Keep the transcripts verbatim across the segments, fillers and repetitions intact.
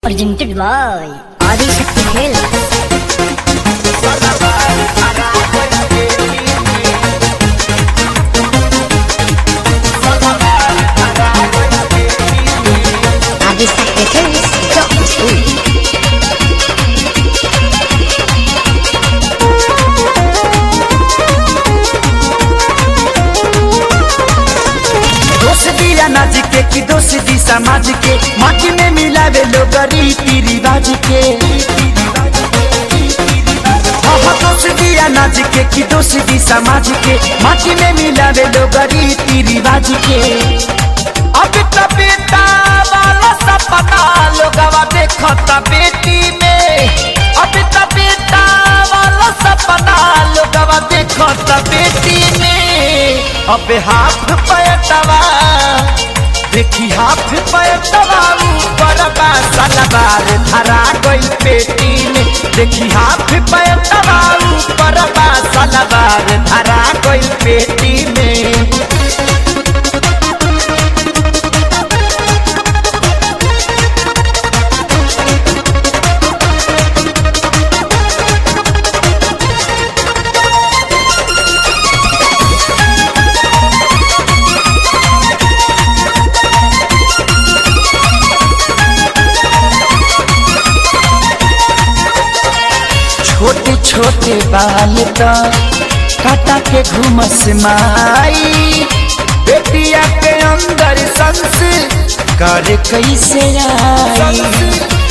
Presented by Adi Shakti Films. Adi Shakti Films. Dot school. दोष दिया नाज के कि दोष दी समाज के माटी में मिलावे लोग रीति रिवाज के हाँ दोष दिया नाज के कि दोष दी समाज के माटी में मिलावे लोग रीति रिवाज के अब तो बेटा वाला सपना लोगवा देखता बेटी में अब तो बेटा वाला सपना लोगवा देखता बेटी में अब हाथ पैटवा देखी हाथ पैटवा ऊपर बा सलवार धरा गई पेटी में देखी हाथ पैटवा ऊपर बा सलवार धरा गई पेटी में छोटे छोटे बाल तो काटा के घुमस माई बेटिया के अंदर संस करे कैसे आई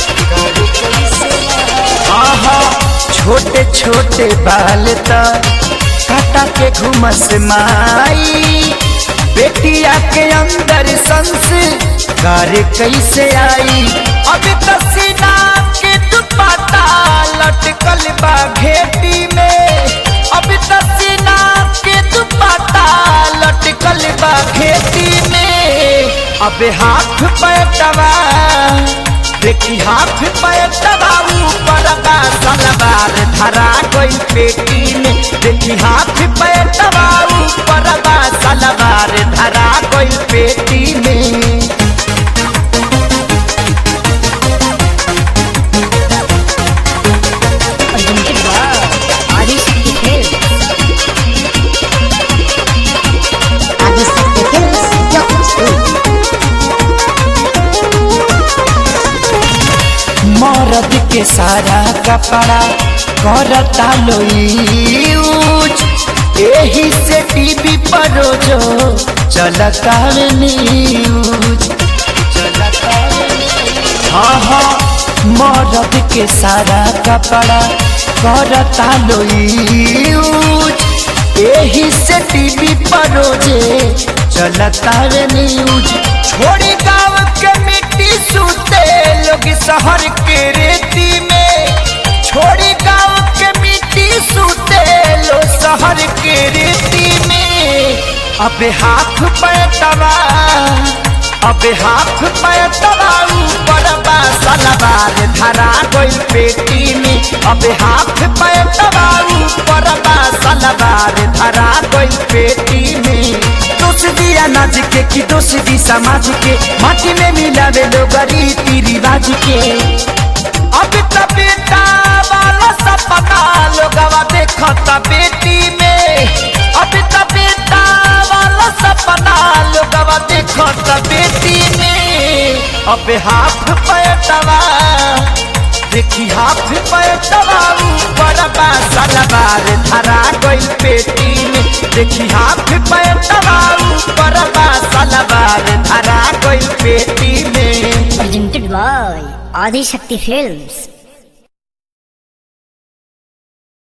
आहा छोटे छोटे बाल तो काटा के घुमस माई बेटिया के अंदर संस करे कैसे आई अभी तसीना के दुपट्टा लटकल बा घेटी में अभी तसीना के दुपट्टा लटकल बा घेटी में अबे हाथ पैटवा देखी हाथ पैटवा ऊपर बा सलवार धरा गई पेटी में देखी हाथ पैटवा ऊपर बा सलवार धरा गई पेटी में Presented by Adi Shakti Films. Adi Shakti Films. Dot school. मर्द के सारा कपड़ा करता लो यूज एही से टीवी पर रोजो चलता न्यूज हाँ हाँ मर्द के सारा कपड़ा करता लो यूज एही से टीवी पर रोजे चलता न्यूज छोड़ी गाँव के मिट्टी सूते लोग शहर के रेती में छोड़ी गाँव के मिट्टी सूते लो शहर के रेती में अबे हाथ पैटवा अबे हाथ पैटवा ऊपर बा सलवार धरा गई पेटी में अबे हाथ पैटवा ऊपर बा सलवार धरा गई पेटी में दोष दिया नाज के कि दोष दी समाज के माटी में मिलावे लोग रीति रिवाज के अब तो बेटा वाला सपना लोगवा देखता बेटी में अब तो बेटा वाला सपना लोगवा देखता बेटी में अब हाथ पैटवा देखी हाथ पैटवा ऊपर बा सलवार धरा गई पेटी में देखी हाथ पैटवा ऊपर बा सलवार धरा गई पेटी में Presented by Adi Shakti Films.